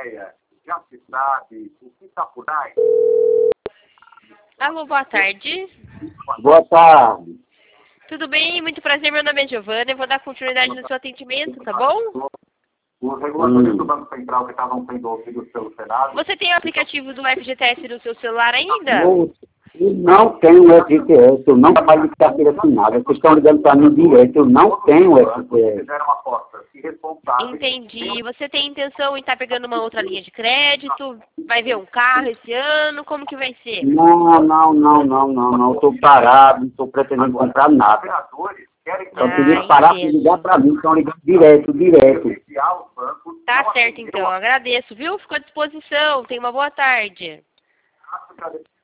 ideia, já se sabe o que está por aí. Alô, boa tarde. Boa tarde. Tudo bem? Muito prazer, meu nome é Giovana. Eu vou dar continuidade no seu atendimento, tá bom? Os reguladores do Banco Central que estavam sendo ouvidos pelo Senado... Você tem o aplicativo do FGTS no seu celular ainda? Eu não tenho FGTS, eu não trabalho de carteira assinada. Vocês estão ligando para mim direto, eu não tenho FGTS. Entendi. Você tem intenção em estar pegando uma outra linha de crédito? Vai ver um carro esse ano? Como que vai ser? Não. Estou parado, não estou pretendendo comprar nada. Eu queria parar para ligar para mim, estão ligando direto. Tá certo, então. Agradeço, viu? Fico à disposição. Tenha uma boa tarde.